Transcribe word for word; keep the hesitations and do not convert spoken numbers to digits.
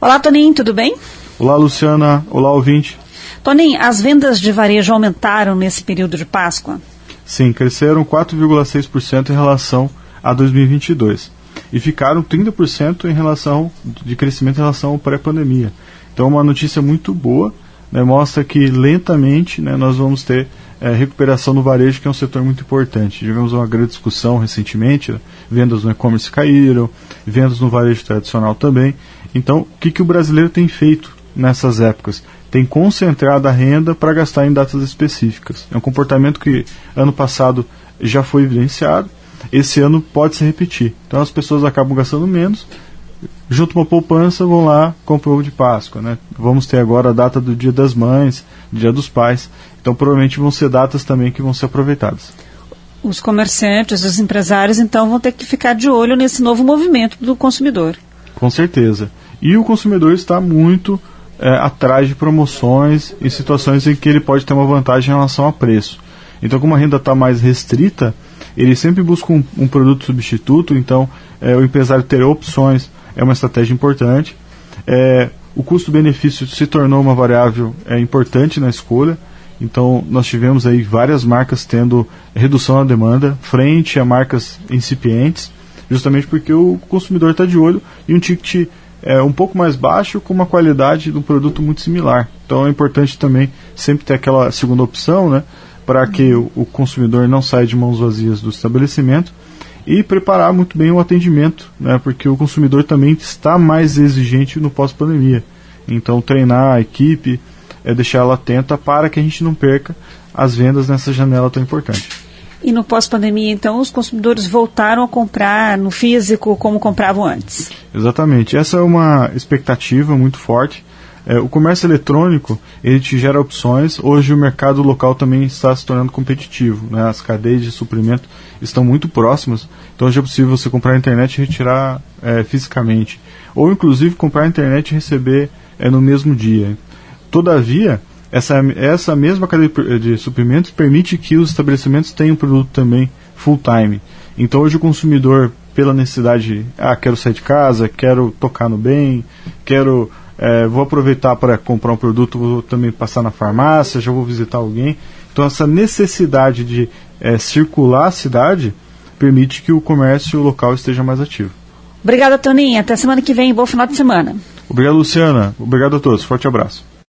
Olá, Toninho, tudo bem? Olá, Luciana. Olá, ouvinte. Toninho, as vendas de varejo aumentaram nesse período de Páscoa? Sim, cresceram quatro vírgula seis por cento em relação a dois mil e vinte e dois. E ficaram trinta por cento em relação, de crescimento em relação ao pré-pandemia. Então, uma notícia muito boa, né, mostra que lentamente, né, nós vamos ter é, recuperação no varejo, que é um setor muito importante. Tivemos uma grande discussão recentemente, vendas no e-commerce caíram, vendas no varejo tradicional também. Então, o que, que o brasileiro tem feito nessas épocas? Tem concentrado a renda para gastar em datas específicas. É um comportamento que ano passado já foi evidenciado, esse ano pode se repetir. Então as pessoas acabam gastando menos, junto com uma poupança, vão lá, compram ovo de Páscoa, né? Vamos ter agora a data do Dia das Mães, Dia dos Pais, então provavelmente vão ser datas também que vão ser aproveitadas. Os comerciantes, os empresários, então, vão ter que ficar de olho nesse novo movimento do consumidor. Com certeza. E o consumidor está muito é, atrás de promoções e situações em que ele pode ter uma vantagem em relação a preço. Então, como a renda está mais restrita, ele sempre busca um, um produto substituto, então é, o empresário ter opções é uma estratégia importante. É, o custo-benefício se tornou uma variável é, importante na escolha, então nós tivemos aí várias marcas tendo redução na demanda frente a marcas incipientes, justamente porque o consumidor está de olho em um ticket é, um pouco mais baixo com uma qualidade do produto muito similar. Então é importante também sempre ter aquela segunda opção, né, para que o, o consumidor não saia de mãos vazias do estabelecimento, e preparar muito bem o atendimento, né, porque o consumidor também está mais exigente no pós-pandemia. Então treinar a equipe, é, deixar ela atenta para que a gente não perca as vendas nessa janela tão importante. E no pós-pandemia, então, os consumidores voltaram a comprar no físico como compravam antes? Exatamente. Essa é uma expectativa muito forte. É, o comércio eletrônico, ele te gera opções. Hoje o mercado local também está se tornando competitivo, né? As cadeias de suprimento estão muito próximas. Então hoje é possível você comprar na internet e retirar é, fisicamente. Ou inclusive comprar na internet e receber é, no mesmo dia. Todavia, Essa, essa mesma cadeia de suprimentos permite que os estabelecimentos tenham produto também full time. Então hoje o consumidor, pela necessidade, ah, quero sair de casa, quero tocar no bem, quero, é, vou aproveitar para comprar um produto, vou também passar na farmácia, já vou visitar alguém. Então essa necessidade de é, circular a cidade permite que o comércio local esteja mais ativo. Obrigada, Toninho. Até semana que vem. Bom final de semana. Obrigado, Luciana. Obrigado a todos. Forte abraço.